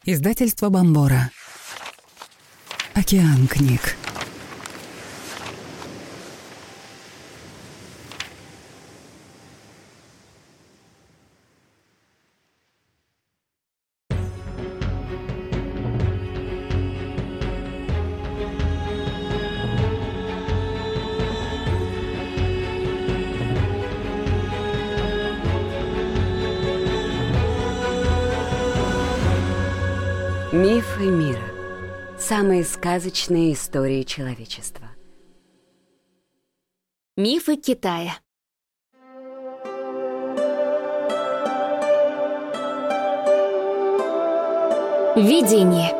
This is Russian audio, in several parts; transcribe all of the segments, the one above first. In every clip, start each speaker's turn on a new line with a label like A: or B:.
A: Издательство Бомбора. Океан книг.
B: Мифы мира. Самые сказочные истории человечества.
C: Мифы Китая. Видение.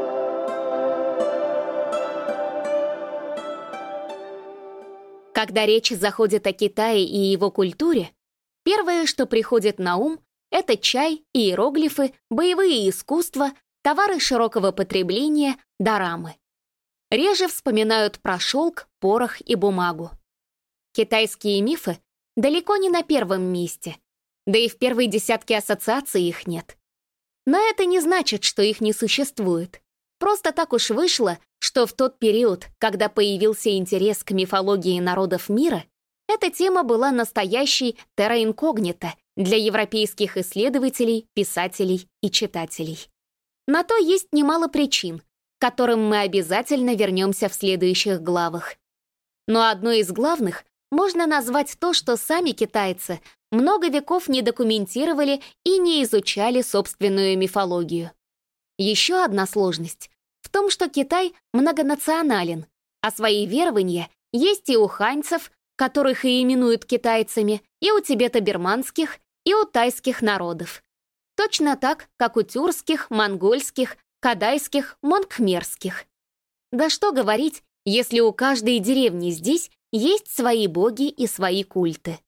C: Когда речь заходит о Китае и его культуре, первое, что приходит на ум, это чай, иероглифы, боевые искусства, товары широкого потребления, дорамы. Реже вспоминают про шелк, порох и бумагу. Китайские мифы далеко не на первом месте, да и в первой десятке ассоциаций их нет. Но это не значит, что их не существует. Просто так уж вышло, что в тот период, когда появился интерес к мифологии народов мира, эта тема была настоящей терра инкогнита для европейских исследователей, писателей и читателей. На то есть немало причин, к которым мы обязательно вернемся в следующих главах. Но одной из главных можно назвать то, что сами китайцы много веков не документировали и не изучали собственную мифологию. Еще одна сложность в том, что Китай многонационален, а свои верования есть и у ханьцев, которых и именуют китайцами, и у тибето-бирманских, и у тайских народов. Точно так, как у тюркских, монгольских, кадайских, монгхмерских. Да что говорить, если у каждой деревни здесь есть свои боги и свои культы.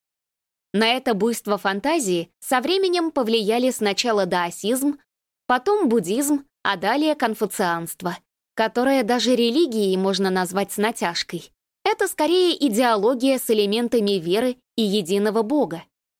C: На это буйство фантазии со временем повлияли сначала даосизм, потом буддизм, а далее конфуцианство, которое даже религией можно назвать с натяжкой. Это скорее идеология с элементами веры и единого бога.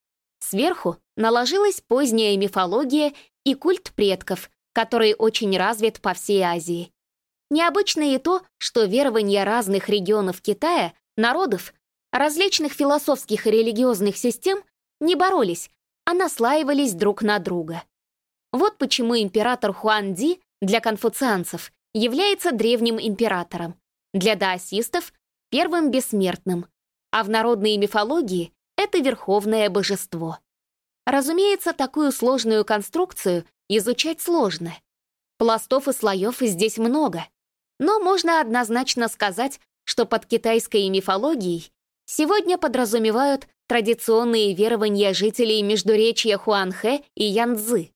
C: Сверху наложилась поздняя мифология и культ предков, который очень развит по всей Азии. Необычно и то, что верования разных регионов Китая, народов, различных философских и религиозных систем не боролись, а наслаивались друг на друга. Вот почему император Хуанди для конфуцианцев является древним императором, для даосистов — первым бессмертным, а в народной мифологии это верховное божество. Разумеется, такую сложную конструкцию изучать сложно. Пластов и слоев здесь много. Но можно однозначно сказать, что под китайской мифологией сегодня подразумевают традиционные верования жителей междуречья Хуанхэ и Янцзы.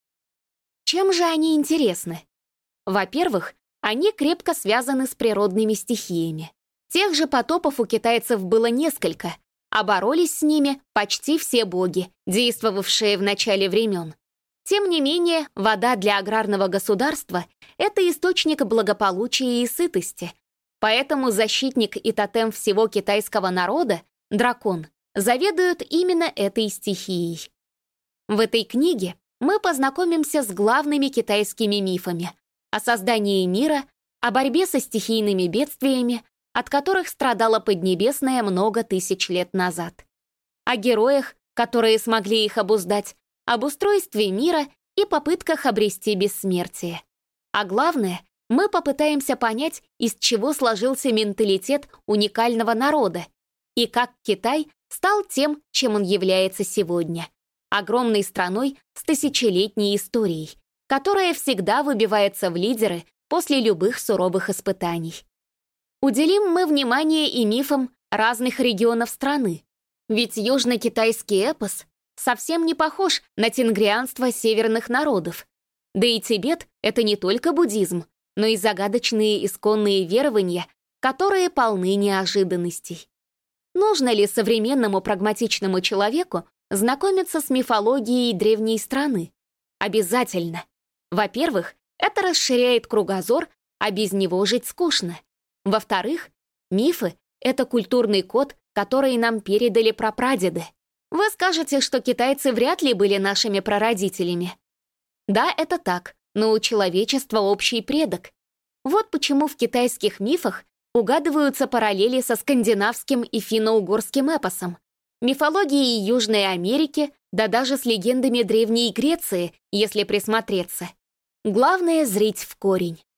C: Чем же они интересны? Во-первых, они крепко связаны с природными стихиями. Тех же потопов у китайцев было несколько, а боролись с ними почти все боги, действовавшие в начале времен. Тем не менее, вода для аграрного государства — это источник благополучия и сытости. Поэтому защитник и тотем всего китайского народа, дракон, заведуют именно этой стихией. В этой книге мы познакомимся с главными китайскими мифами о создании мира, о борьбе со стихийными бедствиями, от которых страдала Поднебесная много тысяч лет назад, о героях, которые смогли их обуздать, об устройстве мира и попытках обрести бессмертие. А главное, мы попытаемся понять, из чего сложился менталитет уникального народа и как Китай стал тем, чем он является сегодня — огромной страной с тысячелетней историей, которая всегда выбивается в лидеры после любых суровых испытаний. Уделим мы внимание и мифам разных регионов страны, ведь южно-китайский эпос совсем не похож на тенгрианство северных народов. Да и Тибет — это не только буддизм, но и загадочные исконные верования, которые полны неожиданностей. Нужно ли современному прагматичному человеку знакомиться с мифологией древней страны? Обязательно. Во-первых, это расширяет кругозор, а без него жить скучно. Во-вторых, мифы — это культурный код, который нам передали прапрадеды. Вы скажете, что китайцы вряд ли были нашими прародителями. Да, это так, но у человечества общий предок. Вот почему в китайских мифах угадываются параллели со скандинавским и финно-угорским эпосом, мифологией Южной Америки, да даже с легендами Древней Греции, если присмотреться. Главное — зрить в корень.